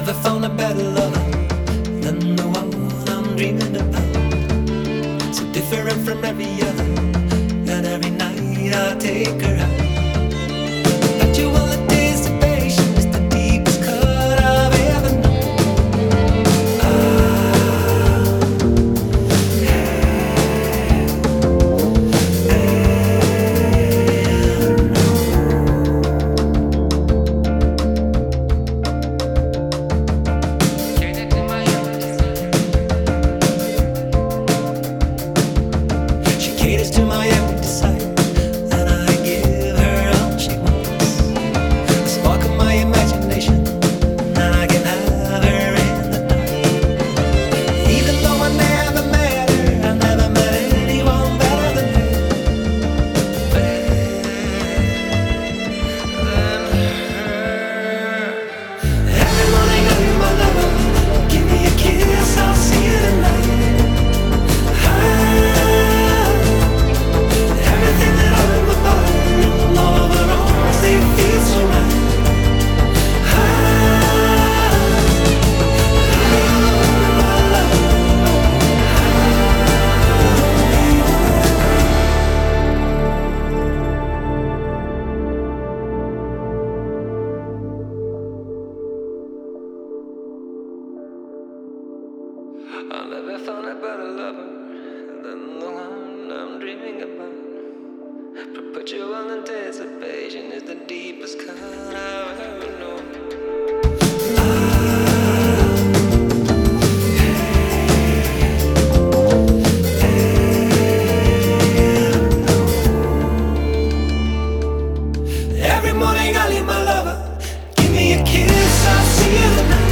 never found a better lover than the one I'm dreaming about. So different from every other, and every night I take her out. Actual anticipation is the deepest cut I've ever known. She caters to my every desire, and I give her all she wants. The spark of my imagination, and I can have her in the night. Even though I never met her, I never met anyone better than her. Every morning I hear my lover, give me a kiss, I'll see you tonight. Everything that I ever bought, all of her arms, they feel so right. I never found a better lover than the one I'm dreaming about. Perpetual anticipation is the deepest cut I've ever known. Every morning I leave my lover, give me a kiss, I'll see you tonight.